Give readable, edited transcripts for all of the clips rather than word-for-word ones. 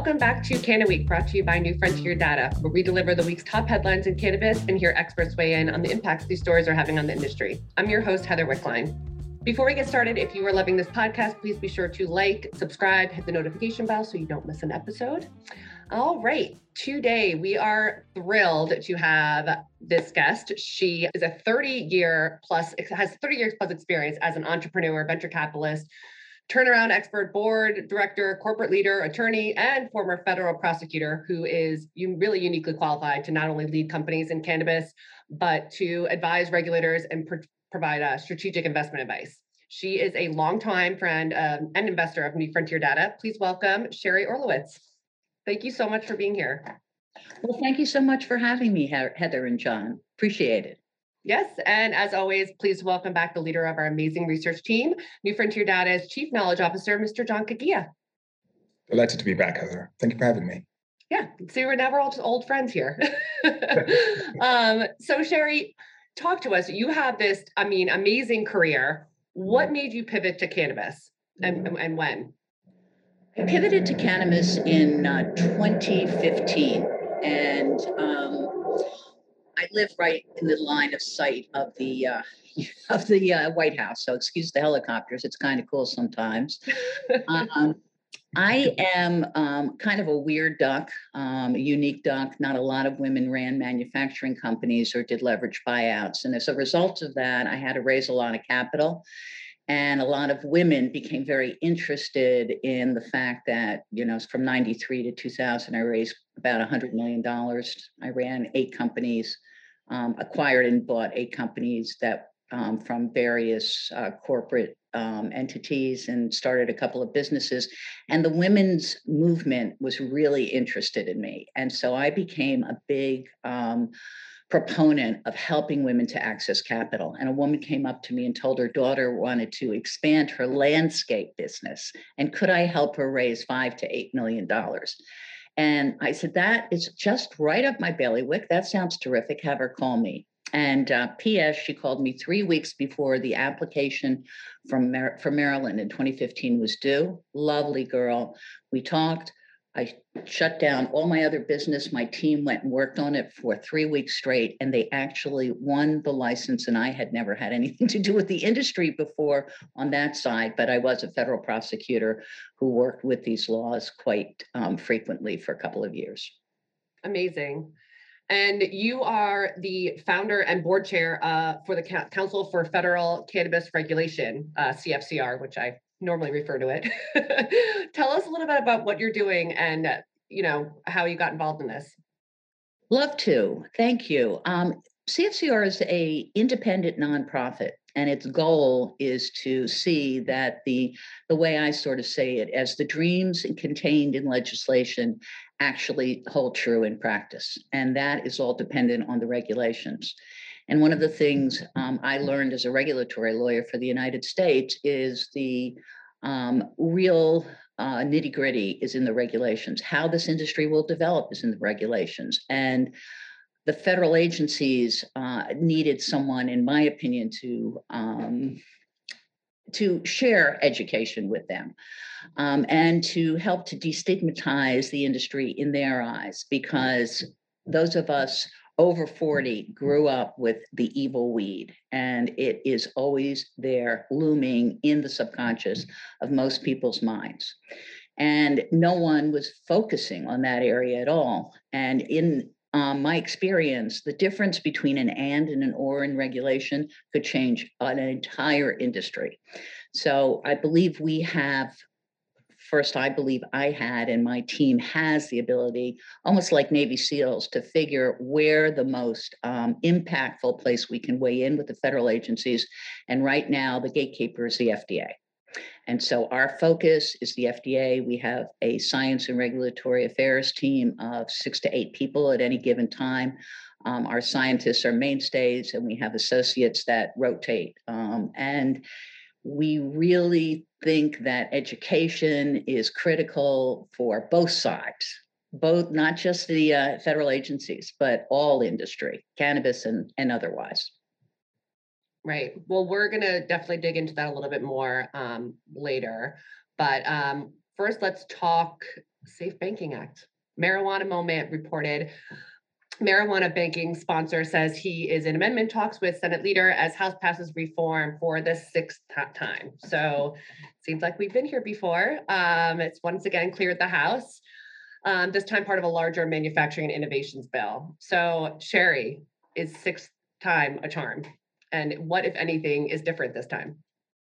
Welcome back to Canna Week, brought to you by New Frontier Data, where we deliver the week's top headlines in cannabis and hear experts weigh in on the impacts these stories are having on the industry. I'm your host, Heather Wickline. Before we get started, if you are loving this podcast, please be sure to like, subscribe, hit the notification bell so you don't miss an episode. All right, today we are thrilled to have this guest. She is a 30 years plus experience as an entrepreneur, venture capitalist, turnaround expert, board director, corporate leader, attorney, and former federal prosecutor who is really uniquely qualified to not only lead companies in cannabis, but to advise regulators and provide strategic investment advice. She is a longtime friend and investor of New Frontier Data. Please welcome Sherry Orlowitz. Thank you so much for being here. Well, thank you so much for having me, Heather and John. Appreciate it. Yes, and as always, please welcome back the leader of our amazing research team, New Frontier Data's Chief Knowledge Officer, Mr. John Kagia. Delighted to be back, Heather. Thank you for having me. Yeah, see, we're all just old friends here. So Sherry, talk to us. You have this, amazing career. What made you pivot to cannabis and when? I pivoted to cannabis in 2015, and I live right in the line of sight of the White House. So excuse the helicopters; it's kind of cool sometimes. I am kind of a weird duck, a unique duck. Not a lot of women ran manufacturing companies or did leverage buyouts, and as a result of that, I had to raise a lot of capital. And a lot of women became very interested in the fact that, from 93 to 2000, I raised about $100 million. I ran 8 companies, acquired and bought 8 companies that from various corporate entities, and started a couple of businesses. And the women's movement was really interested in me. And so I became a big proponent of helping women to access capital. And a woman came up to me and told her daughter wanted to expand her landscape business. And could I help her raise $5 to $8 million? And I said, that is just right up my bailiwick. That sounds terrific. Have her call me. And P.S., she called me 3 weeks before the application from Maryland in 2015 was due. Lovely girl. We talked. I shut down all my other business. My team went and worked on it for 3 weeks straight, and they actually won the license. And I had never had anything to do with the industry before on that side, but I was a federal prosecutor who worked with these laws quite frequently for a couple of years. Amazing. And you are the founder and board chair for the Council for Federal Cannabis Regulation, CFCR, which I normally refer to it. Tell us a little bit about what you're doing and, how you got involved in this. Love to. Thank you. CFCR is a independent nonprofit, and its goal is to see that the way I sort of say it, as the dreams contained in legislation actually hold true in practice. And that is all dependent on the regulations. And one of the things I learned as a regulatory lawyer for the United States is the real nitty gritty is in the regulations. How this industry will develop is in the regulations. And the federal agencies needed someone, in my opinion, to share education with them and to help to destigmatize the industry in their eyes, because those of us over 40 grew up with the evil weed, and it is always there looming in the subconscious of most people's minds. And no one was focusing on that area at all. And in my experience, the difference between an and an or in regulation could change an entire industry. So I believe I had, and my team has the ability, almost like Navy SEALs, to figure where the most impactful place we can weigh in with the federal agencies. And right now, the gatekeeper is the FDA. And so our focus is the FDA. We have a science and regulatory affairs team of 6 to 8 people at any given time. Our scientists are mainstays, and we have associates that rotate. And we really think that education is critical for both sides, not just the federal agencies, but all industry, cannabis and otherwise. Right. Well, we're going to definitely dig into that a little bit more later. But first, let's talk Safe Banking Act. Marijuana Moment reported marijuana banking sponsor says he is in amendment talks with Senate leader as House passes reform for the sixth time. So seems like we've been here before. It's once again cleared the House, this time part of a larger manufacturing and innovations bill. So Sherry, is sixth time a charm? And what, if anything, is different this time?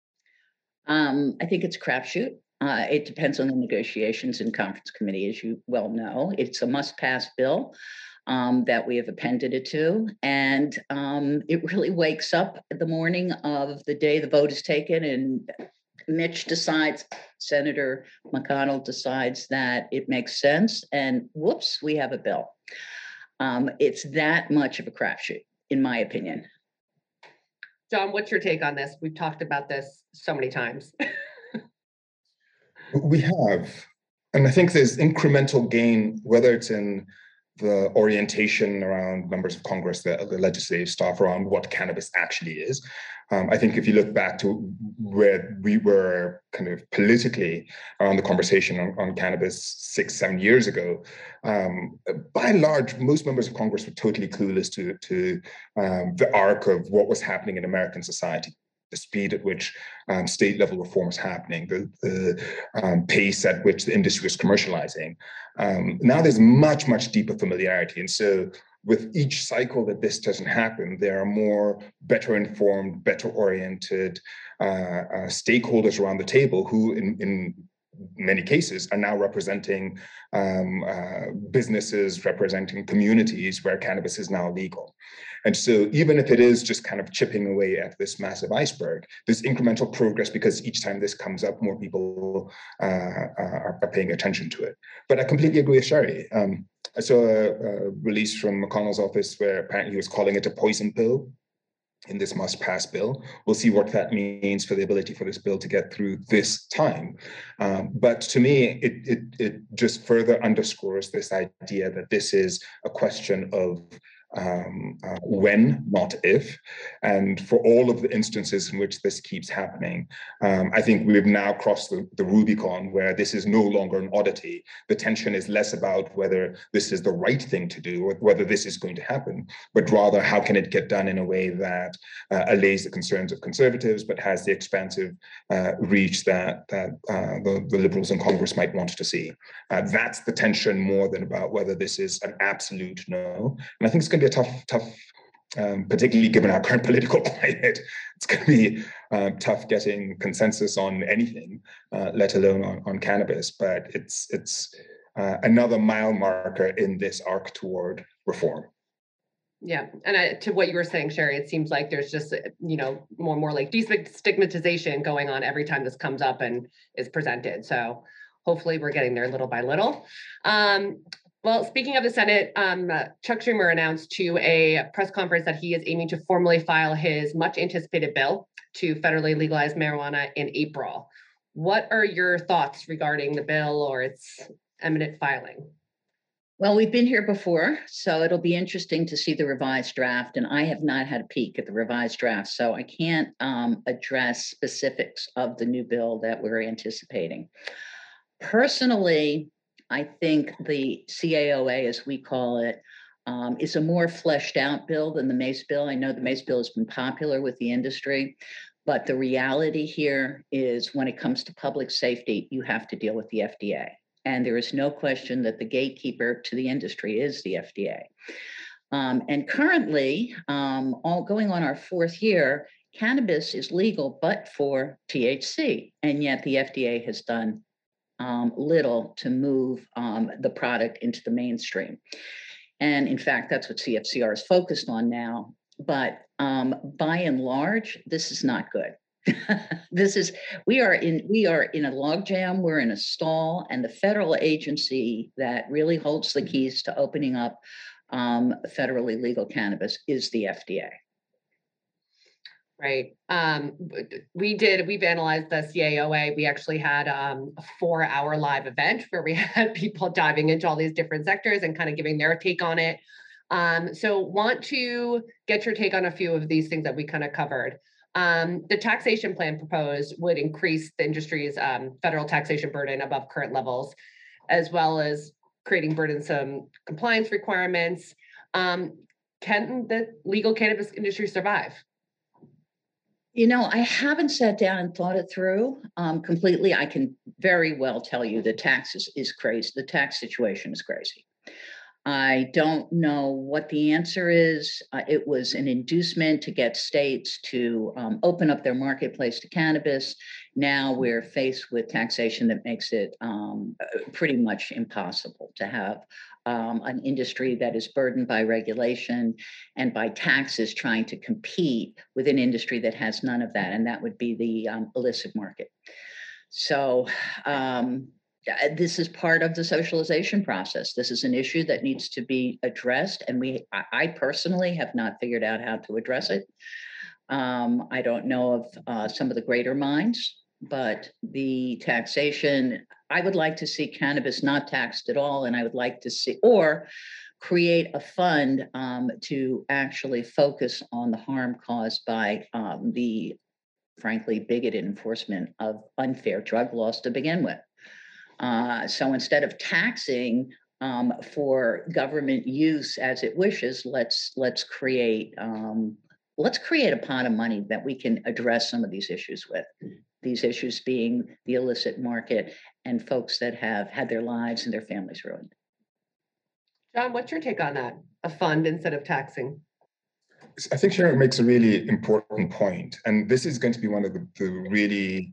I think it's a crapshoot. It depends on the negotiations in conference committee, as you well know. It's a must-pass bill that we have appended it to, and it really wakes up the morning of the day the vote is taken, and Mitch decides, Senator McConnell decides that it makes sense, and whoops, we have a bill. It's that much of a crapshoot, in my opinion. John, what's your take on this? We've talked about this so many times. We have, and I think there's incremental gain, whether it's in the orientation around members of Congress, the legislative staff around what cannabis actually is. I think if you look back to where we were kind of politically around the conversation on cannabis 6-7 years ago, by and large, most members of Congress were totally clueless to the arc of what was happening in American society, the speed at which state level reform was happening, the pace at which the industry was commercializing. Now there's much, much deeper familiarity. And so with each cycle that this doesn't happen, there are more better informed, better oriented stakeholders around the table who in many cases are now representing businesses, representing communities where cannabis is now legal. And so even if it is just kind of chipping away at this massive iceberg, there's incremental progress because each time this comes up, more people are paying attention to it. But I completely agree with Sherry. I saw a release from McConnell's office where apparently he was calling it a poison pill in this must-pass bill. We'll see what that means for the ability for this bill to get through this time. But to me, it just further underscores this idea that this is a question of when, not if. And for all of the instances in which this keeps happening, I think we've now crossed the Rubicon where this is no longer an oddity. The tension is less about whether this is the right thing to do or whether this is going to happen, but rather how can it get done in a way that allays the concerns of conservatives, but has the expansive reach that the liberals in Congress might want to see. That's the tension more than about whether this is an absolute no. And I think it's going to be a tough, particularly given our current political climate, it's going to be tough getting consensus on anything, let alone on cannabis. But it's another mile marker in this arc toward reform. Yeah, and to what you were saying, Sherry, it seems like there's just more and more like destigmatization going on every time this comes up and is presented. So hopefully we're getting there little by little. Well, speaking of the Senate, Chuck Schumer announced to a press conference that he is aiming to formally file his much anticipated bill to federally legalize marijuana in April. What are your thoughts regarding the bill or its imminent filing? Well, we've been here before, so it'll be interesting to see the revised draft. And I have not had a peek at the revised draft, so I can't address specifics of the new bill that we're anticipating. Personally, I think the CAOA, as we call it, is a more fleshed out bill than the Mace bill. I know the Mace bill has been popular with the industry, but the reality here is when it comes to public safety, you have to deal with the FDA. And there is no question that the gatekeeper to the industry is the FDA. And currently, all going on our 4th year, cannabis is legal, but for THC. And yet the FDA has done little to move the product into the mainstream. And in fact, that's what CFCR is focused on now. But by and large, this is not good. We are in a logjam, we're in a stall, and the federal agency that really holds the keys to opening up federally legal cannabis is the FDA. Right. We've analyzed the CAOA. We actually had a 4-hour live event where we had people diving into all these different sectors and kind of giving their take on it. So want to get your take on a few of these things that we kind of covered. The taxation plan proposed would increase the industry's federal taxation burden above current levels. as well as creating burdensome compliance requirements. Can the legal cannabis industry survive? I haven't sat down and thought it through completely. I can very well tell you the taxes is crazy. The tax situation is crazy. I don't know what the answer is. It was an inducement to get states to open up their marketplace to cannabis. Now we're faced with taxation that makes it pretty much impossible to have an industry that is burdened by regulation and by taxes trying to compete with an industry that has none of that. And that would be the illicit market. So, this is part of the socialization process. This is an issue that needs to be addressed, and I personally have not figured out how to address it. I don't know of some of the greater minds, but the taxation, I would like to see cannabis not taxed at all, and I would like to see, or create a fund to actually focus on the harm caused by the, frankly, bigoted enforcement of unfair drug laws to begin with. So instead of taxing for government use as it wishes, let's create a pot of money that we can address some of these issues with. These issues being the illicit market and folks that have had their lives and their families ruined. John, what's your take on that? A fund instead of taxing? I think Sharon makes a really important point, and this is going to be one of the really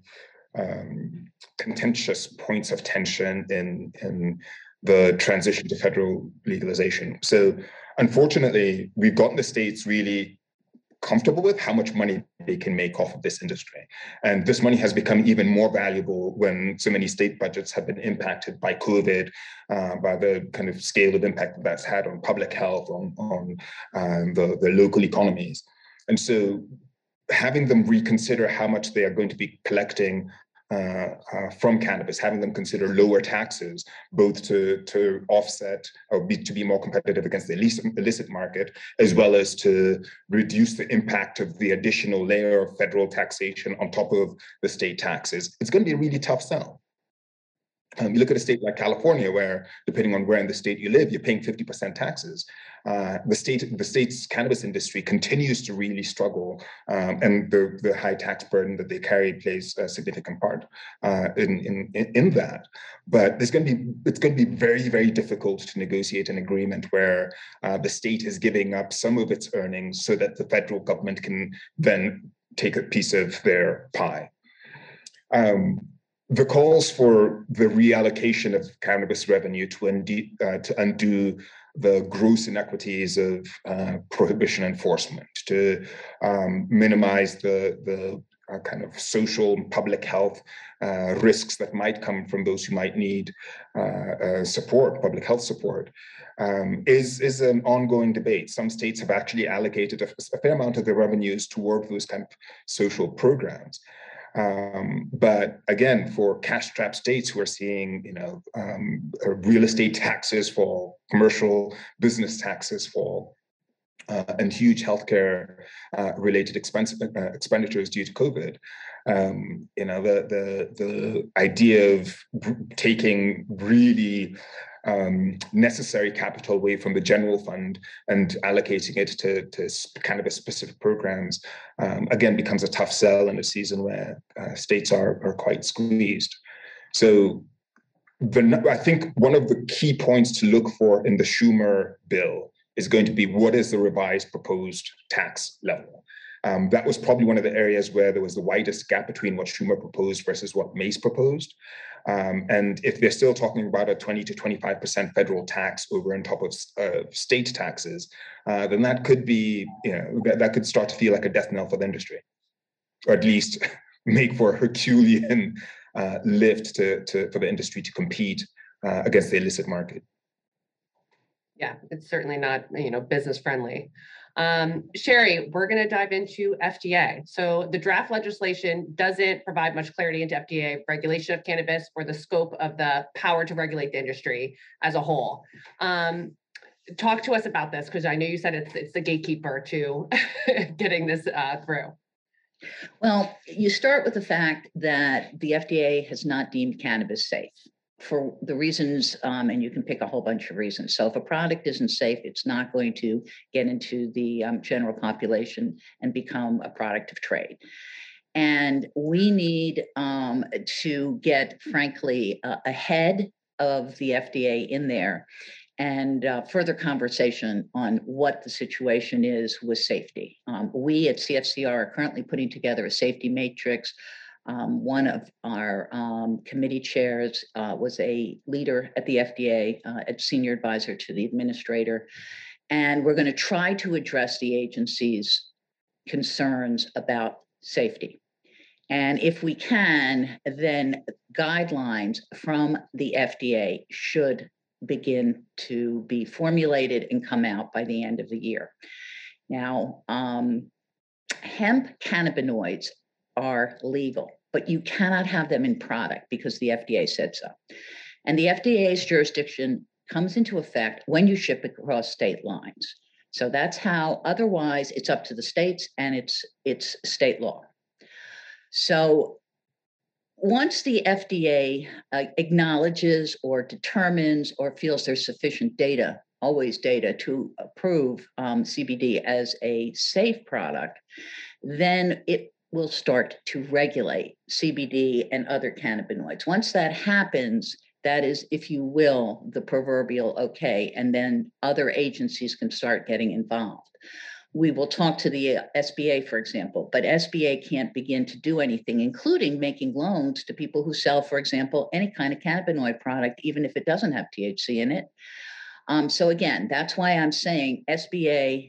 contentious points of tension in the transition to federal legalization. So unfortunately, we've gotten the states really comfortable with how much money they can make off of this industry. And this money has become even more valuable when so many state budgets have been impacted by COVID, by the kind of scale of impact that's had on public health, on the local economies. And so having them reconsider how much they are going to be collecting from cannabis, having them consider lower taxes, both to offset or to be more competitive against the illicit market, as well as to reduce the impact of the additional layer of federal taxation on top of the state taxes. It's going to be a really tough sell. You look at a state like California, where depending on where in the state you live, you're paying 50% taxes. The state's cannabis industry continues to really struggle, and the high tax burden that they carry plays a significant part in that. But it's going to be very, very difficult to negotiate an agreement where the state is giving up some of its earnings so that the federal government can then take a piece of their pie. The calls for the reallocation of cannabis revenue to undo the gross inequities of prohibition enforcement, to minimize the kind of social and public health risks that might come from those who might need support, public health support, is an ongoing debate. Some states have actually allocated a fair amount of their revenues toward those kind of social programs. But again, for cash-strapped states who are seeing, real estate taxes fall, commercial business taxes fall, and huge healthcare related expenditures due to COVID, the idea of taking really necessary capital away from the general fund and allocating it to cannabis specific programs, again, becomes a tough sell in a season where states are quite squeezed. So I think one of the key points to look for in the Schumer bill is going to be, what is the revised proposed tax level? That was probably one of the areas where there was the widest gap between what Schumer proposed versus what Mace proposed. And if they're still talking about a 20 to 25% federal tax over and top of state taxes, then that could be, that could start to feel like a death knell for the industry, or at least make for a Herculean lift for the industry to compete against the illicit market. Yeah, it's certainly not, business friendly. Sherry, we're going to dive into FDA. So the draft legislation doesn't provide much clarity into FDA regulation of cannabis or the scope of the power to regulate the industry as a whole. Talk to us about this, because I know you said it's the gatekeeper to getting this through. Well, you start with the fact that the FDA has not deemed cannabis safe. for the reasons, and you can pick a whole bunch of reasons. So if a product isn't safe, it's not going to get into the general population and become a product of trade. And we need to get, frankly, ahead of the FDA in there and further conversation on what the situation is with safety. We at CFCR are currently putting together a safety matrix. One of our committee chairs was a leader at the FDA, a senior advisor to the administrator. And we're going to try to address the agency's concerns about safety. And if we can, then guidelines from the FDA should begin to be formulated and come out by the end of the year. Now, hemp cannabinoids are legal, but you cannot have them in product because the FDA said so. And the FDA's jurisdiction comes into effect when you ship across state lines. So that's how, otherwise it's up to the states and it's state law. So once the FDA acknowledges or determines or feels there's sufficient data, always data, to approve CBD as a safe product, then it will start to regulate CBD and other cannabinoids. Once that happens, that is, if you will, the proverbial okay, and then other agencies can start getting involved. We will talk to the SBA, for example, but SBA can't begin to do anything, including making loans to people who sell, for example, any kind of cannabinoid product, even if it doesn't have THC in it. So again, that's why I'm saying FDA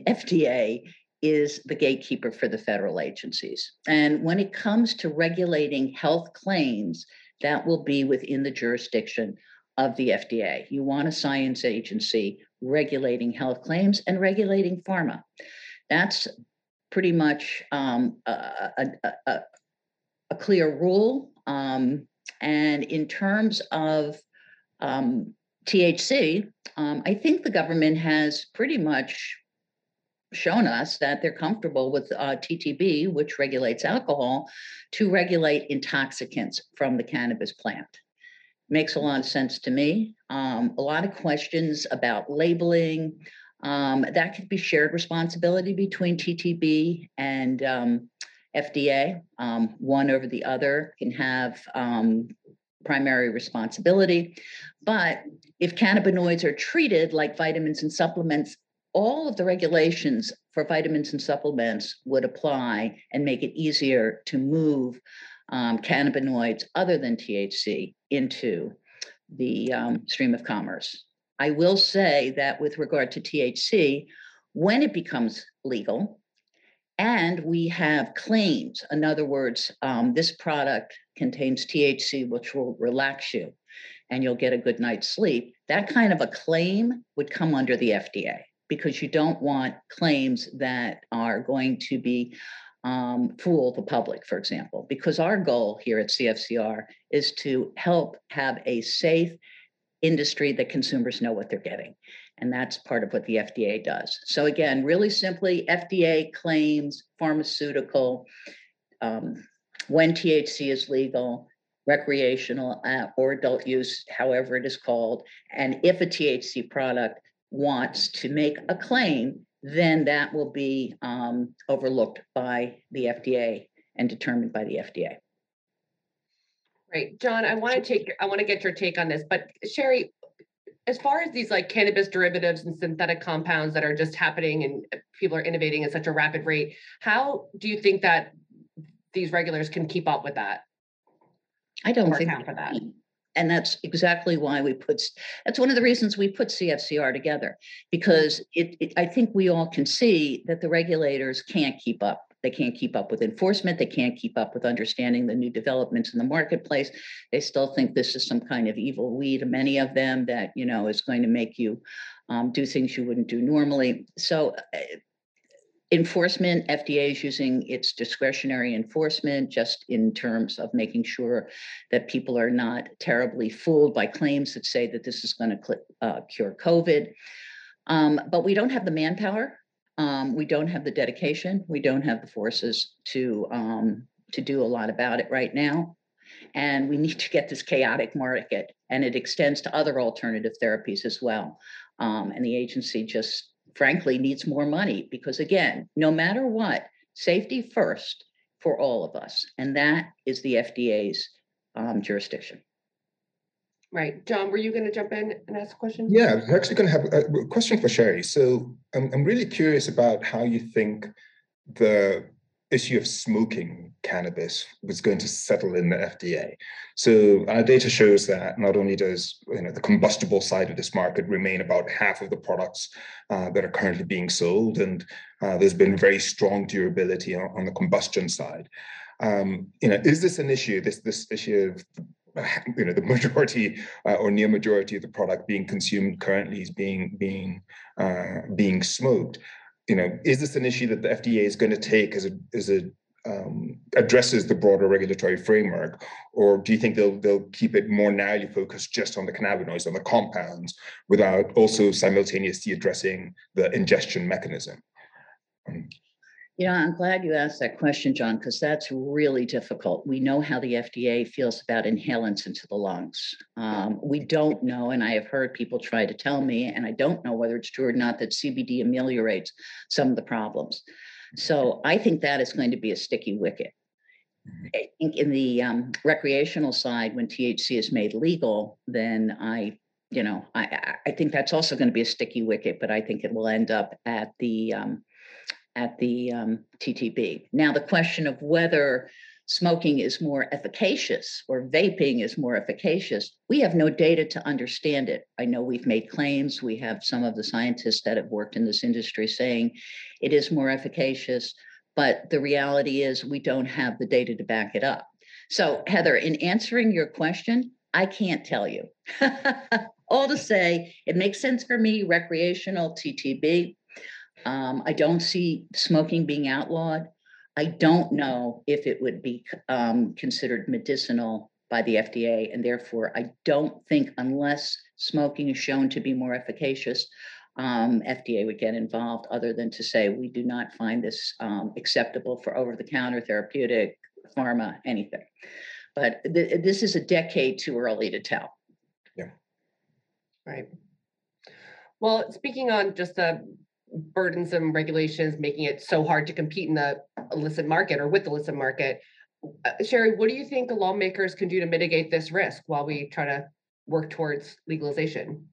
is the gatekeeper for the federal agencies. And when it comes to regulating health claims, that will be within the jurisdiction of the FDA. You want a science agency regulating health claims and regulating pharma. That's pretty much a clear rule. And in terms of THC, I think the government has pretty much shown us that they're comfortable with TTB, which regulates alcohol, to regulate intoxicants from the cannabis plant. Makes a lot of sense to me. A lot of questions about labeling. That could be shared responsibility between TTB and FDA. One over the other can have primary responsibility. But if cannabinoids are treated like vitamins and supplements, all of the regulations for vitamins and supplements would apply and make it easier to move cannabinoids other than THC into the stream of commerce. I will say that with regard to THC, when it becomes legal and we have claims, in other words, this product contains THC, which will relax you and you'll get a good night's sleep, that kind of a claim would come under the FDA, because you don't want claims that are going to be fool the public, for example, because our goal here at CFCR is to help have a safe industry that consumers know what they're getting. And that's part of what the FDA does. So again, really simply, FDA claims pharmaceutical, when THC is legal, recreational or adult use, however it is called. And if a THC product wants to make a claim, then that will be overlooked by the FDA and determined by the FDA. Right, John, I want to get your take on this, but Sherry, as far as these like cannabis derivatives and synthetic compounds that are just happening and people are innovating at such a rapid rate, how do you think that these regulators can keep up with that? I don't think for that. And that's exactly why that's one of the reasons we put CFCR together, because I think we all can see that the regulators can't keep up. They can't keep up with enforcement. They can't keep up with understanding the new developments in the marketplace. They still think this is some kind of evil weed, many of them, that, is going to make you do things you wouldn't do normally. So enforcement, FDA is using its discretionary enforcement just in terms of making sure that people are not terribly fooled by claims that say that this is going to cure COVID. But we don't have the manpower. We don't have the dedication. We don't have the forces to do a lot about it right now. And we need to get this chaotic market, and it extends to other alternative therapies as well. And the agency just frankly needs more money because, again, no matter what, safety first for all of us. And that is the FDA's jurisdiction. Right. John, were you going to jump in and ask a question? Yeah, I'm actually going to have a question for Sherry. So I'm really curious about how you think the issue of smoking cannabis was going to settle in the FDA. So our data shows that not only does the combustible side of this market remain about half of the products that are currently being sold, and there's been very strong durability on the combustion side. Is this an issue? This issue of the majority or near majority of the product being consumed currently is being smoked. Is this an issue that the FDA is going to take as it addresses the broader regulatory framework, or do you think they'll keep it more narrowly focused just on the cannabinoids, on the compounds, without also simultaneously addressing the ingestion mechanism? I'm glad you asked that question, John, because that's really difficult. We know how the FDA feels about inhalants into the lungs. We don't know, and I have heard people try to tell me, and I don't know whether it's true or not, that CBD ameliorates some of the problems. So I think that is going to be a sticky wicket. I think in the recreational side, when THC is made legal, then I think that's also going to be a sticky wicket, but I think it will end up at the TTB. Now, the question of whether smoking is more efficacious or vaping is more efficacious, we have no data to understand it. I know we've made claims. We have some of the scientists that have worked in this industry saying it is more efficacious, but the reality is we don't have the data to back it up. So, Heather, in answering your question, I can't tell you. All to say, it makes sense for me, recreational, TTB. I don't see smoking being outlawed. I don't know if it would be considered medicinal by the FDA, and therefore I don't think, unless smoking is shown to be more efficacious, FDA would get involved, other than to say we do not find this acceptable for over-the-counter therapeutic, pharma, anything. But this is a decade too early to tell. Yeah. Right. Well, speaking on just the burdensome regulations making it so hard to compete in the illicit market or with the illicit market, Sherry, what do you think the lawmakers can do to mitigate this risk while we try to work towards legalization?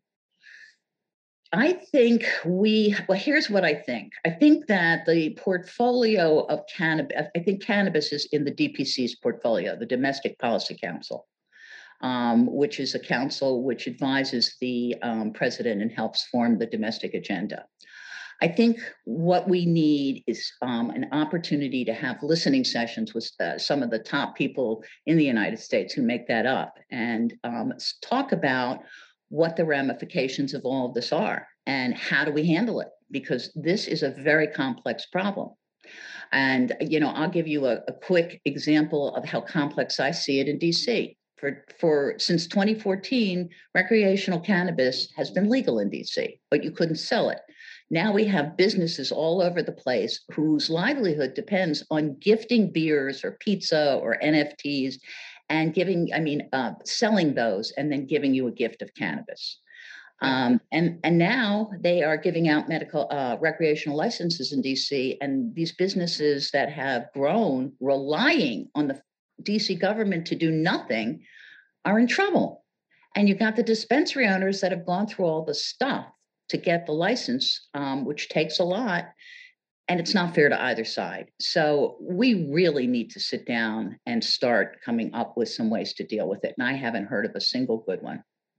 I think here's what I think. I think that the portfolio of cannabis, I think cannabis is in the DPC's portfolio, the Domestic Policy Council, which is a council which advises the president and helps form the domestic agenda. I think what we need is an opportunity to have listening sessions with some of the top people in the United States who make that up, and talk about what the ramifications of all of this are and how do we handle it, because this is a very complex problem. And, I'll give you a quick example of how complex I see it in DC. Since 2014, recreational cannabis has been legal in DC, but you couldn't sell it. Now we have businesses all over the place whose livelihood depends on gifting beers or pizza or NFTs and selling those and then giving you a gift of cannabis. And now they are giving out medical recreational licenses in DC, and these businesses that have grown relying on the DC government to do nothing are in trouble. And you've got the dispensary owners that have gone through all the stuff to get the license, which takes a lot, and it's not fair to either side. So we really need to sit down and start coming up with some ways to deal with it. And I haven't heard of a single good one.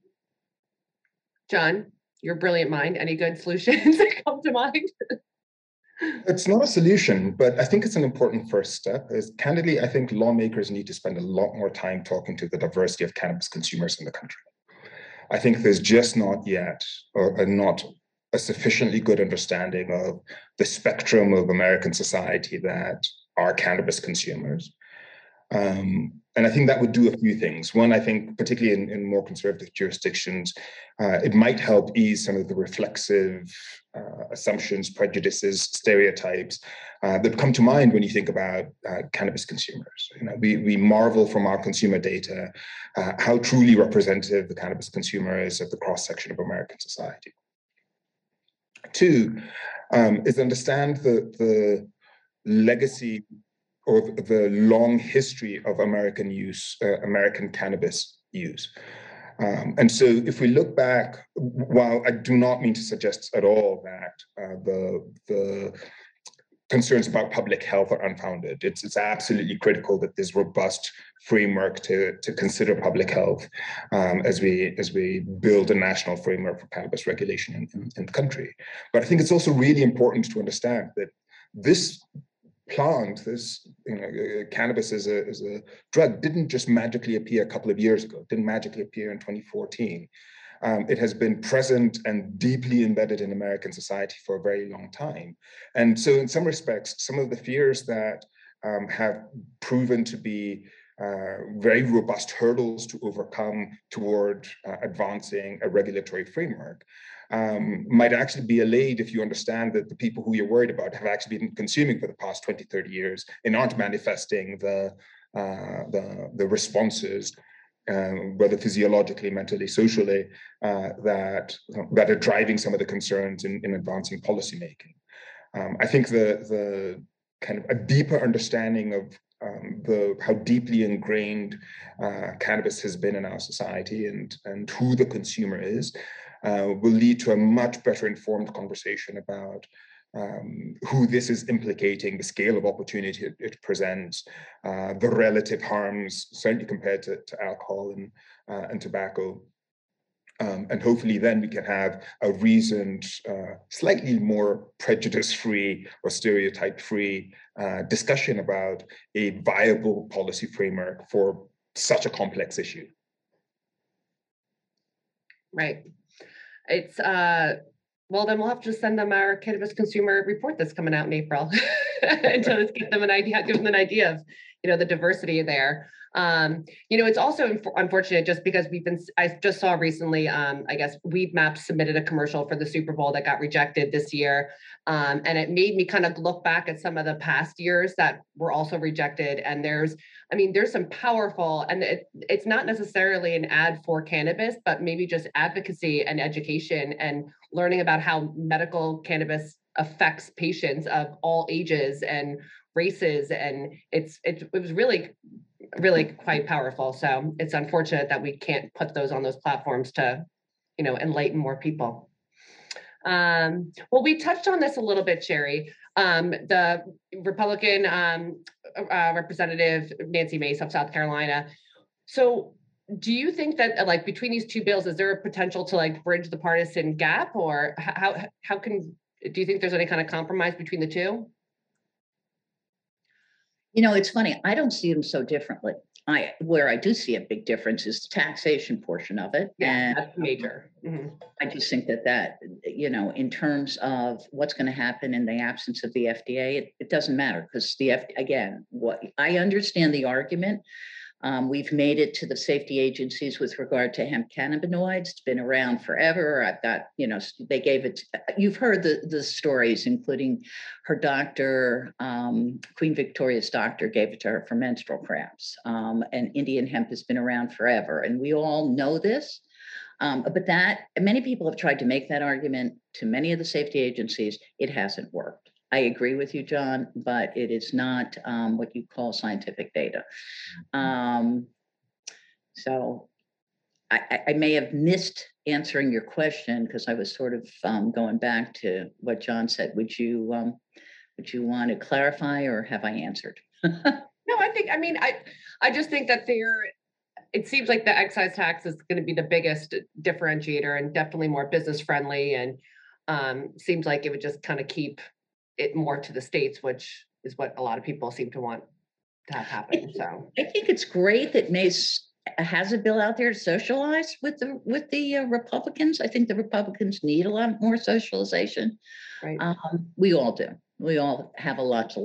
John, your brilliant mind, any good solutions that come to mind? It's not a solution, but I think it's an important first step. Candidly, I think lawmakers need to spend a lot more time talking to the diversity of cannabis consumers in the country. I think there's just not yet not a sufficiently good understanding of the spectrum of American society that are cannabis consumers. And I think that would do a few things. One, I think, particularly in more conservative jurisdictions, it might help ease some of the reflexive assumptions, prejudices, stereotypes that come to mind when you think about cannabis consumers. We marvel from our consumer data how truly representative the cannabis consumer is of the cross-section of American society. Two, is understand the legacy or the long history of American use, American cannabis use. And so if we look back, while I do not mean to suggest at all that the concerns about public health are unfounded, it's absolutely critical that there's robust framework to consider public health as we build a national framework for cannabis regulation in the country. But I think it's also really important to understand that this plant, cannabis as a drug, didn't just magically appear a couple of years ago. It didn't magically appear in 2014. It has been present and deeply embedded in American society for a very long time. And so in some respects, some of the fears that have proven to be very robust hurdles to overcome toward advancing a regulatory framework might actually be allayed if you understand that the people who you're worried about have actually been consuming for the past 20, 30 years and aren't manifesting the responses, whether physiologically, mentally, socially, that are driving some of the concerns in advancing policymaking. I think the kind of a deeper understanding of how deeply ingrained cannabis has been in our society and who the consumer is will lead to a much better informed conversation about who this is implicating, the scale of opportunity it presents, the relative harms, certainly compared to alcohol and tobacco. And hopefully then we can have a reasoned, slightly more prejudice-free or stereotype-free discussion about a viable policy framework for such a complex issue. Right. It's well, then we'll have to send them our cannabis consumer report that's coming out in April and to give them an idea of, the diversity there. It's also unfortunate just because I just saw recently, I guess Weedmaps submitted a commercial for the Super Bowl that got rejected this year. And it made me kind of look back at some of the past years that were also rejected. And there's some powerful, and it's not necessarily an ad for cannabis, but maybe just advocacy and education and learning about how medical cannabis affects patients of all ages and races. And it was really, really quite powerful. So it's unfortunate that we can't put those on those platforms to, enlighten more people. Well, we touched on this a little bit, Sherry. The Republican Representative Nancy Mace of South Carolina. So do you think that between these two bills, is there a potential to bridge the partisan gap, or do you think there's any kind of compromise between the two? It's funny. I don't see them so differently. Where I do see a big difference is the taxation portion of it. Yeah, and that's major. Mm-hmm. I just think that, in terms of what's going to happen in the absence of the FDA, it doesn't matter because what I understand the argument. We've made it to the safety agencies with regard to hemp cannabinoids. It's been around forever. I've got, they gave it, you've heard the stories, including her doctor, Queen Victoria's doctor gave it to her for menstrual cramps. And Indian hemp has been around forever. And we all know this. But many people have tried to make that argument to many of the safety agencies. It hasn't worked. I agree with you, John, but it is not what you call scientific data. So I may have missed answering your question because I was sort of going back to what John said. Would you want to clarify, or have I answered? No, I just think that it seems like the excise tax is going to be the biggest differentiator and definitely more business friendly, and seems like it would just kind of keep it more to the states, which is what a lot of people seem to want to have happen. So I think it's great that Mace has a bill out there to socialize with the Republicans. I think the Republicans need a lot more socialization. Right. We all do. We all have a lot to learn.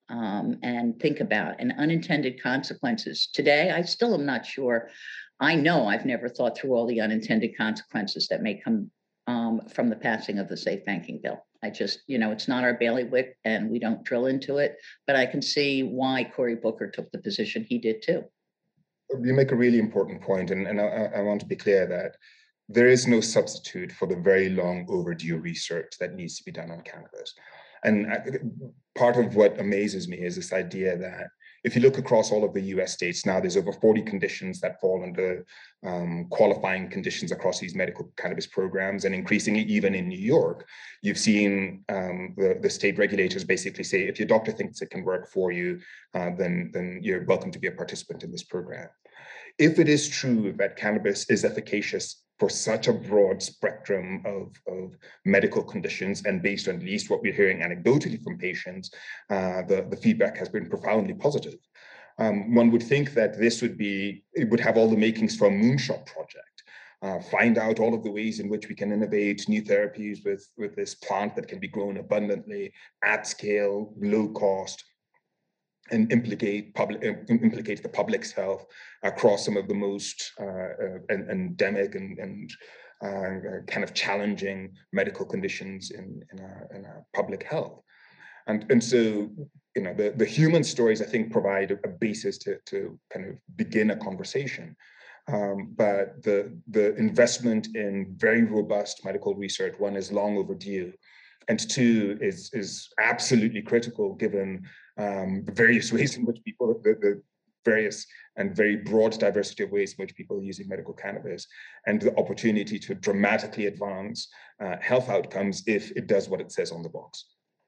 and think about, and unintended consequences. Today, I still am not sure. I know I've never thought through all the unintended consequences that may come from the passing of the Safe Banking Bill. I just, it's not our bailiwick and we don't drill into it, but I can see why Cory Booker took the position he did too. You make a really important point, and I want to be clear that there is no substitute for the very long overdue research that needs to be done on cannabis. And part of what amazes me is this idea that if you look across all of the US states now, there's over 40 conditions that fall under qualifying conditions across these medical cannabis programs. And increasingly, even in New York, you've seen the state regulators basically say, if your doctor thinks it can work for you, then you're welcome to be a participant in this program. If it is true that cannabis is efficacious for such a broad spectrum of medical conditions, and based on at least what we're hearing anecdotally from patients, the feedback has been profoundly positive. One would think that it would have all the makings for a moonshot project. Find out all of the ways in which we can innovate new therapies with this plant that can be grown abundantly, at scale, low cost, and implicate the public's health across some of the most endemic and kind of challenging medical conditions in our public health. And so, the human stories, I think, provide a basis to kind of begin a conversation. But the investment in very robust medical research, one, is long overdue, and two, is absolutely critical given the various ways in which people, the various and very broad diversity of ways in which people are using medical cannabis, and the opportunity to dramatically advance health outcomes if it does what it says on the box.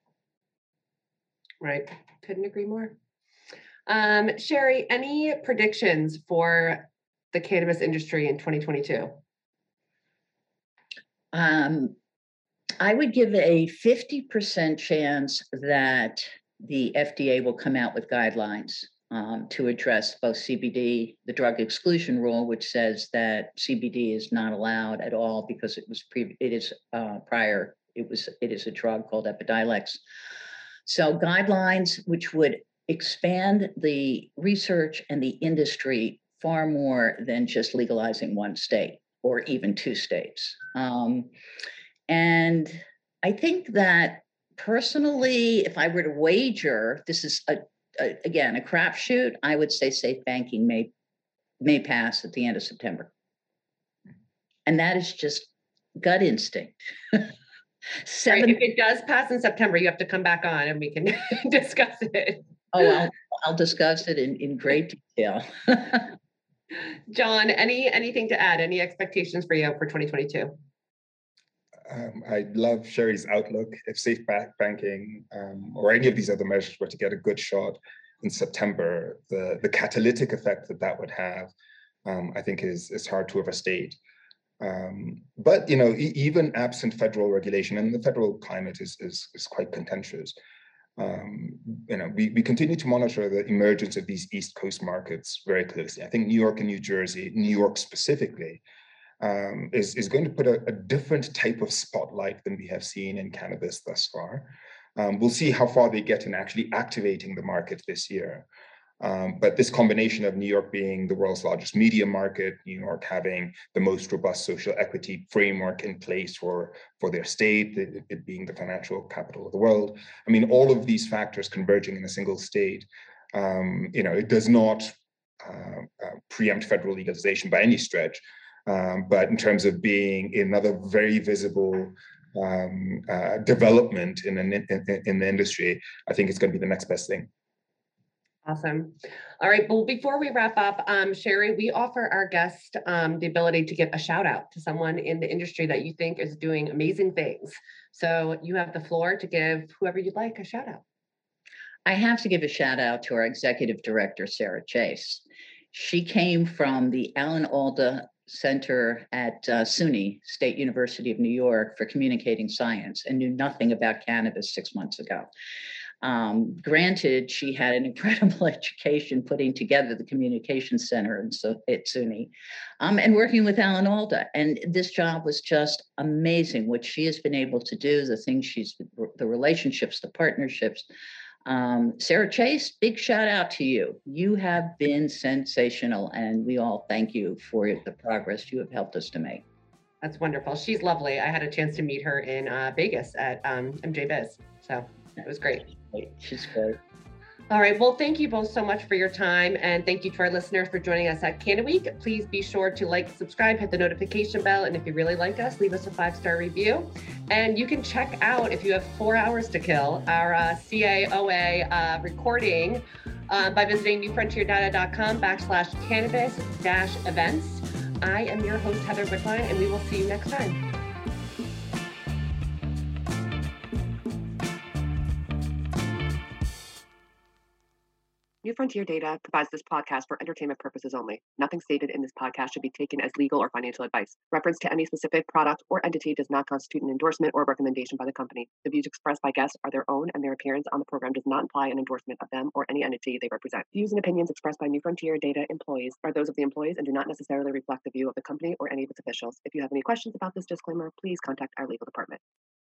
Right. Couldn't agree more. Sherry, any predictions for the cannabis industry in 2022? I would give a 50% chance that the FDA will come out with guidelines to address both CBD, the drug exclusion rule, which says that CBD is not allowed at all because it is a drug called Epidiolex. So guidelines which would expand the research and the industry far more than just legalizing one state or even two states. And I think that personally, if I were to wager, this is again a crapshoot, I would say safe banking may pass at the end of September. And that is just gut instinct. Right, if it does pass in September, you have to come back on and we can discuss it. Oh, I'll discuss it in great detail. John, anything to add? Any expectations for you for 2022? I love Sherry's outlook. If safe banking or any of these other measures were to get a good shot in September, the catalytic effect that would have, I think is hard to overstate. But even absent federal regulation, and the federal climate is quite contentious. We continue to monitor the emergence of these East Coast markets very closely. I think New York and New Jersey, New York specifically, is going to put a different type of spotlight than we have seen in cannabis thus far. We'll see how far they get in actually activating the market this year. But this combination of New York being the world's largest media market, New York having the most robust social equity framework in place for their state, it being the financial capital of the world. I mean, all of these factors converging in a single state, it does not preempt federal legalization by any stretch. But in terms of being another very visible development in the industry, I think it's going to be the next best thing. Awesome. All right. Well, before we wrap up, Sherry, we offer our guest the ability to give a shout out to someone in the industry that you think is doing amazing things. So you have the floor to give whoever you'd like a shout out. I have to give a shout out to our executive director, Sarah Chase. She came from the Alan Alda Center at SUNY, State University of New York, for communicating science and knew nothing about cannabis 6 months ago. Granted, she had an incredible education putting together the communication center at SUNY and working with Alan Alda. And this job was just amazing, what she has been able to do, the relationships, the partnerships. Sarah Chase, big shout out to you. You have been sensational, and we all thank you for the progress you have helped us to make. That's wonderful. She's lovely. I had a chance to meet her in Vegas at MJ Biz. So it was great. She's great. All right. Well, thank you both so much for your time. And thank you to our listeners for joining us at Candid Week. Please be sure to like, subscribe, hit the notification bell. And if you really like us, leave us a 5-star review. And you can check out, if you have 4 hours to kill, our CAOA recording by visiting newfrontierdata.com/cannabis-events. I am your host, Heather Wickline, and we will see you next time. New Frontier Data provides this podcast for entertainment purposes only. Nothing stated in this podcast should be taken as legal or financial advice. Reference to any specific product or entity does not constitute an endorsement or recommendation by the company. The views expressed by guests are their own, and their appearance on the program does not imply an endorsement of them or any entity they represent. Views and opinions expressed by New Frontier Data employees are those of the employees and do not necessarily reflect the view of the company or any of its officials. If you have any questions about this disclaimer, please contact our legal department.